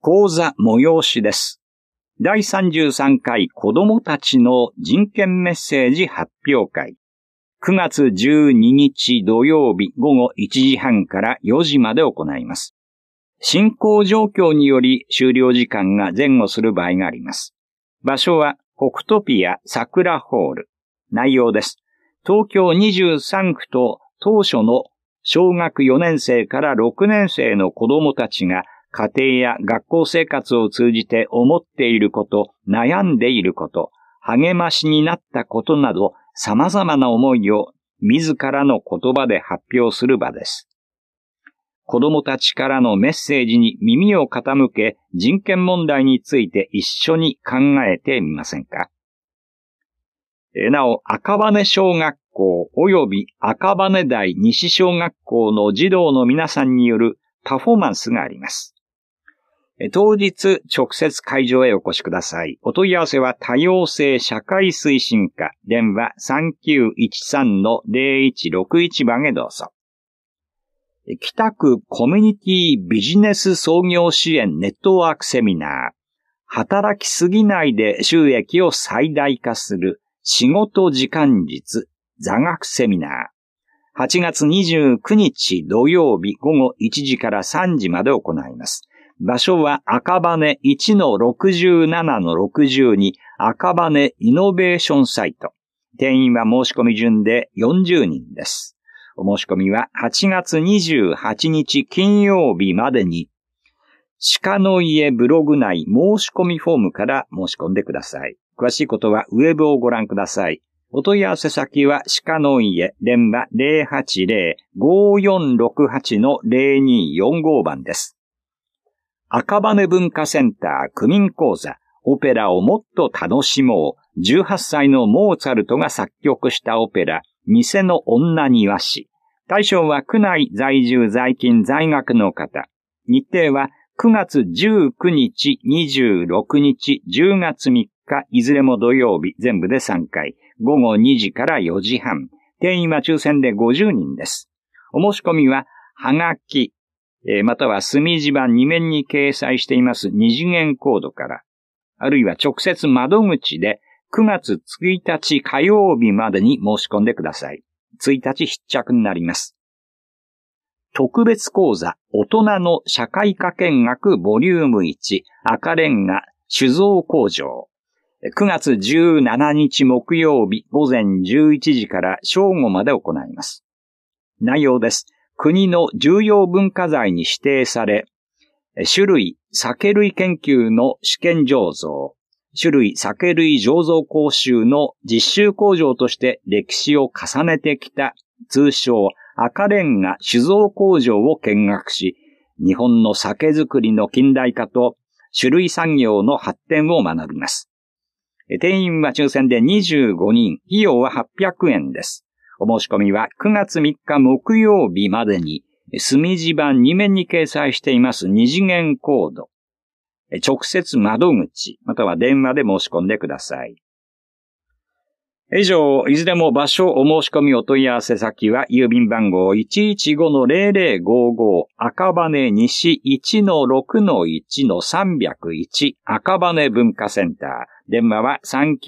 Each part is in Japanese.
講座催しです。第33回子どもたちの人権メッセージ発表会。9月12日土曜日午後1時半から4時まで行います。進行状況により終了時間が前後する場合があります。場所は北トピア桜ホール。内容です。東京23区と当初の小学4年生から6年生の子どもたちが家庭や学校生活を通じて思っていること、悩んでいること、励ましになったことなど様々な思いを自らの言葉で発表する場です。子どもたちからのメッセージに耳を傾け、人権問題について一緒に考えてみませんか？なお、赤羽小学校及び赤羽台西小学校の児童の皆さんによるパフォーマンスがあります。当日直接会場へお越しください。お問い合わせは多様性社会推進課電話 3913-0161 番へどうぞ。北区コミュニティビジネス創業支援ネットワークセミナー。働きすぎないで収益を最大化する仕事時間術座学セミナー。8月29日土曜日午後1時から3時まで行います。場所は赤羽 1-67-62 赤羽イノベーションサイト。定員は申し込み順で40人です。お申し込みは8月28日金曜日までに鹿の家ブログ内申し込みフォームから申し込んでください。詳しいことはウェブをご覧ください。お問い合わせ先は鹿の家電話 080-5468-0245 番です。赤羽文化センター区民講座オペラをもっと楽しもう18歳のモーツァルトが作曲したオペラ偽の女庭師。対象は区内在住在勤在学の方。日程は9月19日、26日、10月3日、いずれも土曜日、全部で3回、午後2時から4時半。定員は抽選で50人です。お申し込みは、はがき、または墨字版2面に掲載しています二次元コードから、あるいは直接窓口で9月1日火曜日までに申し込んでください。1日必着になります。特別講座大人の社会科見学ボリューム1赤レンガ酒造工場。9月17日木曜日午前11時から正午まで行います。内容です。国の重要文化財に指定され、種類、酒類研究の試験醸造、種類酒類醸造講習の実習工場として歴史を重ねてきた通称赤レンガ酒造工場を見学し、日本の酒造りの近代化と種類産業の発展を学びます。定員は抽選で25人、費用は800円です。お申し込みは9月3日木曜日までに墨字版2面に掲載しています二次元コード。直接窓口または電話で申し込んでください。以上、いずれも場所お申し込みお問い合わせ先は郵便番号 115-0055 赤羽西 1-6-1-301 赤羽文化センター。電話は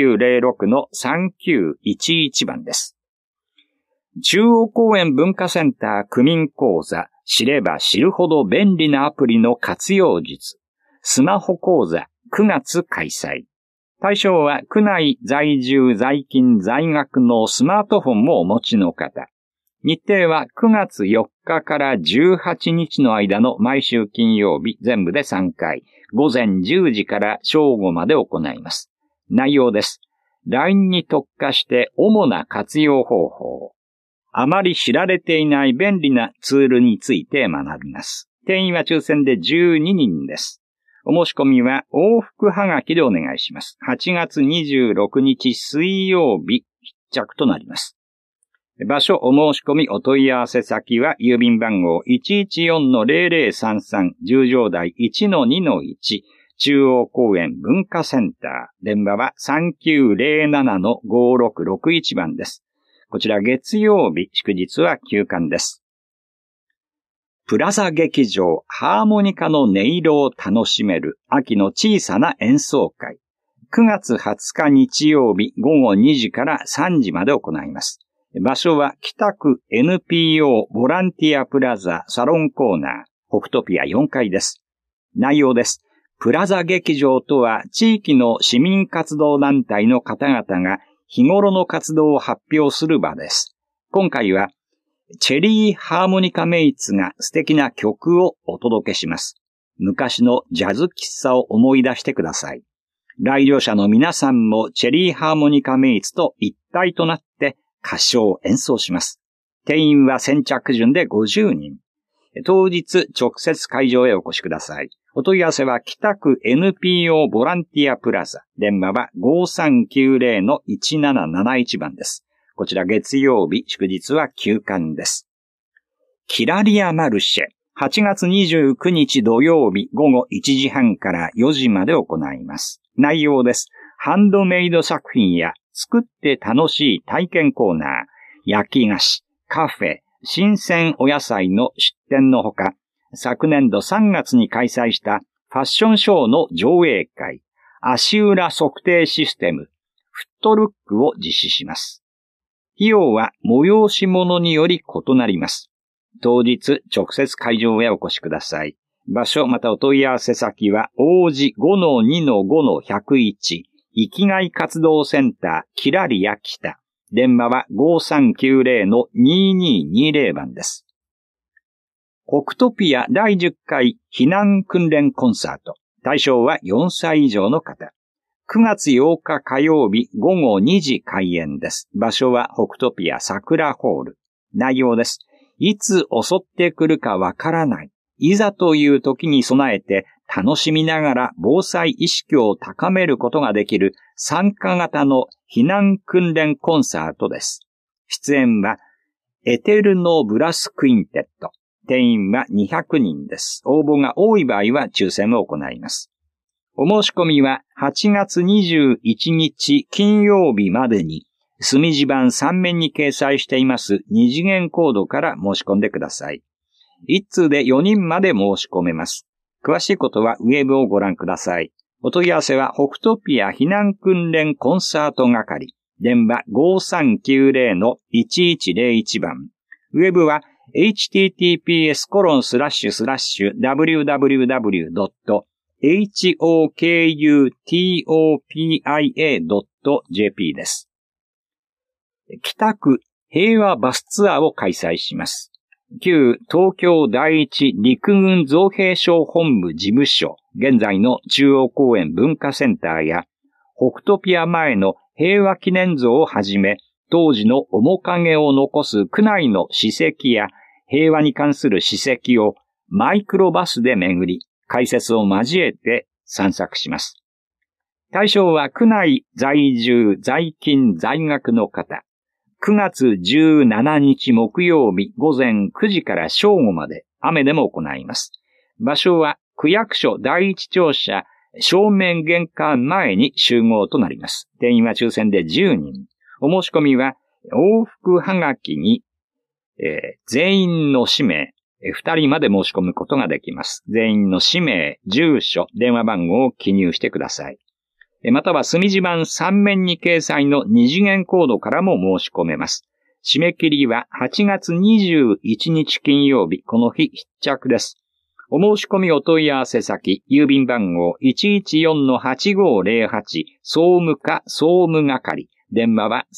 3906-3911 番です。中央公園文化センター区民講座知れば知るほど便利なアプリの活用術スマホ講座9月開催。対象は区内在住在勤在学のスマートフォンをお持ちの方。日程は9月4日から18日の間の毎週金曜日全部で3回、午前10時から正午まで行います。内容です。LINE に特化して主な活用方法。あまり知られていない便利なツールについて学びます。定員は抽選で12人です。お申し込みは往復はがきでお願いします。8月26日水曜日必着となります。場所お申し込みお問い合わせ先は郵便番号 114-0033 十条台 1-2-1 中央公園文化センター。電話は 3907-5661 番です。こちら月曜日祝日は休館です。 プラザ劇場ハーモニカの音色を楽しめる秋の小さな演奏会。9月20日日曜日午後2時から3時まで行います。場所は北区 NPO ボランティアプラザサロンコーナー北トピア4階です。内容です。プラザ劇場とは地域の市民活動団体の方々が日頃の活動を発表する場です。今回はチェリーハーモニカメイツが素敵な曲をお届けします。昔のジャズ喫茶を思い出してください。来場者の皆さんもチェリーハーモニカメイツと一体となって歌唱を演奏します。定員は先着順で50人。当日直接会場へお越しください。お問い合わせは北区 NPO ボランティアプラザ。電話は 5390-1771 番です。こちら月曜日、祝日は休館です。キラリアマルシェ。8月29日土曜日午後1時半から4時まで行います。内容です。ハンドメイド作品や作って楽しい体験コーナー、焼き菓子、カフェ、新鮮お野菜の出店のほか、昨年度3月に開催したファッションショーの上映会、足裏測定システム、フットルックを実施します。費用は催し物により異なります。当日直接会場へお越しください。場所またお問い合わせ先は王子 5-2-5-101 生きがい活動センターキラリア北。電話は 5390-2220 番です。北トピア第10回避難訓練コンサート。対象は4歳以上の方。9月8日火曜日午後2時開演です。場所は北トピア桜ホール。内容です。いつ襲ってくるかわからない。いざという時に備えて楽しみながら防災意識を高めることができる参加型の避難訓練コンサートです。出演はエテルノブラスクインテッド。定員は200人です。応募が多い場合は抽選を行います。お申し込みは8月21日金曜日までに墨字版3面に掲載しています二次元コードから申し込んでください。1通で4人まで申し込めます。詳しいことはウェブをご覧ください。お問い合わせは北トピア避難訓練コンサート係。電話 5390-1101 番。ウェブはhttps://www.hokutopia.jp です。北区平和バスツアーを開催します。旧東京第一陸軍造兵廠本部事務所、現在の中央公園文化センターや、北トピア前の平和記念像をはじめ、当時の面影を残す区内の史跡や平和に関する史跡をマイクロバスで巡り、解説を交えて散策します。対象は区内在住、在勤、在学の方。9月17日木曜日午前9時から正午まで雨でも行います。場所は区役所第一庁舎正面玄関前に集合となります。定員は抽選で10人。お申し込みは往復はがきに、全員の氏名、2人まで申し込むことができます。全員の氏名、住所、電話番号を記入してください。または墨字版3面に掲載の二次元コードからも申し込めます。締め切りは8月21日金曜日、この日必着です。お申し込みお問い合わせ先、郵便番号 114-8508 総務課総務係、電話は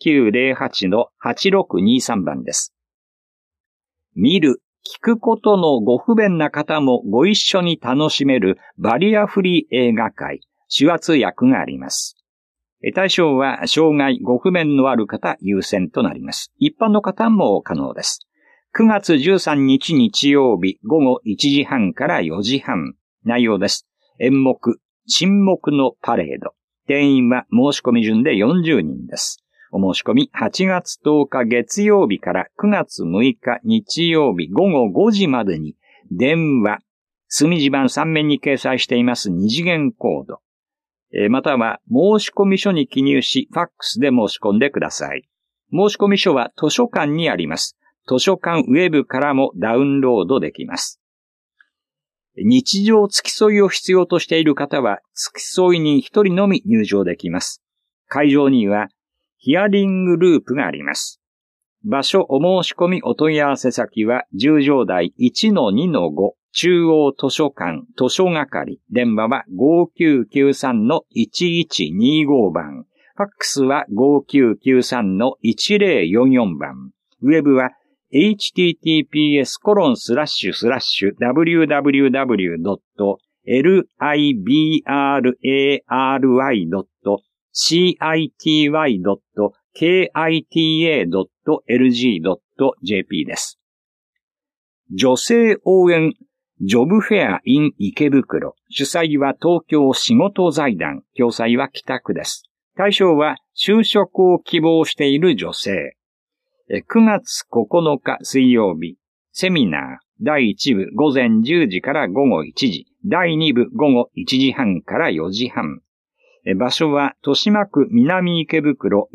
3908-8623 番です。見る、聞くことのご不便な方もご一緒に楽しめるバリアフリー映画会。手話通訳があります。対象は障害ご不便のある方優先となります。一般の方も可能です。9月13日日曜日午後1時半から4時半。内容です。演目、沈黙のパレード。定員は申し込み順で40人です。お申し込み8月10日月曜日から9月6日日曜日午後5時までに電話、墨字版3面に掲載しています二次元コード。または申込書に記入し、ファックスで申し込んでください。申込書は図書館にあります。 図書館ウェブからもダウンロードできます。日常付き添いを必要としている方は、付き添いに一人のみ入場できます。会場には、ヒアリングループがあります。場所お申し込みお問い合わせ先は、十条台 1-2-5 中央図書館図書係、電話は 5993-1125 番、ファックスは 5993-1044 番、ウェブはhttps://www.library.city.kita.lg.jp です。女性応援ジョブフェア in 池袋。主催は東京仕事財団。共催は北区です。対象は就職を希望している女性。9月9日水曜日。セミナー。第1部午前10時から午後1時。第2部午後1時半から4時半。場所は豊島区南池袋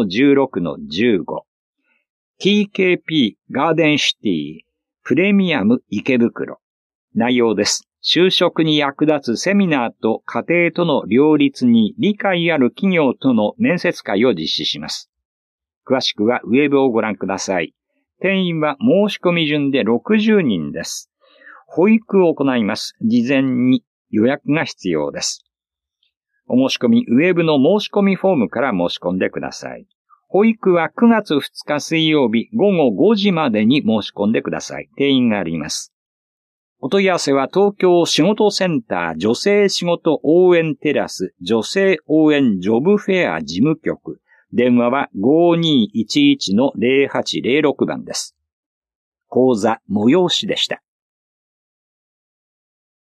1-16-15。TKP ガーデンシティプレミアム池袋。内容です。就職に役立つセミナーと家庭との両立に理解ある企業との面接会を実施します。詳しくはウェブをご覧ください。定員は申し込み順で60人です。保育を行います。事前に予約が必要です。お申し込み、ウェブの申し込みフォームから申し込んでください。保育は9月2日水曜日午後5時までに申し込んでください。定員があります。お問い合わせは東京仕事センター女性仕事応援テラス女性応援ジョブフェア事務局。電話は 5211-0806 番です。講座催しでした。